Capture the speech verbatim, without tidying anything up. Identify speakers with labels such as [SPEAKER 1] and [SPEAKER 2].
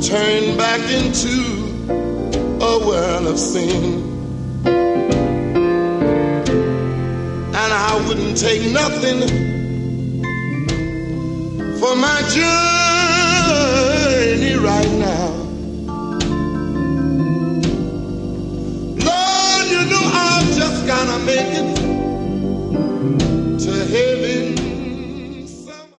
[SPEAKER 1] turn back into a world of sin. And I wouldn't take nothing for my journey right now. Lord, you know I've just gotta make it to heaven.